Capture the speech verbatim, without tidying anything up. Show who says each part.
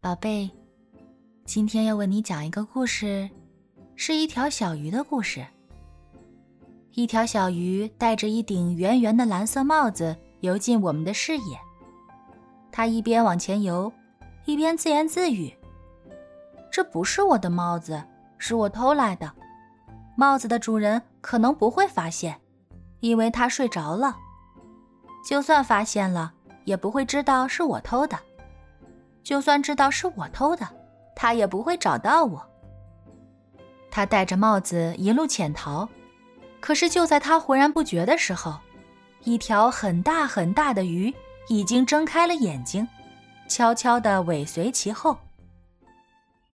Speaker 1: 宝贝，今天要为你讲一个故事，是一条小鱼的故事。一条小鱼戴着一顶圆圆的蓝色帽子游进我们的视野，它一边往前游，一边自言自语：这不是我的帽子，是我偷来的。帽子的主人可能不会发现，因为他睡着了。就算发现了，也不会知道是我偷的。就算知道是我偷的，他也不会找到我。他戴着帽子一路潜逃，可是就在他浑然不觉的时候，一条很大很大的鱼已经睁开了眼睛，悄悄地尾随其后。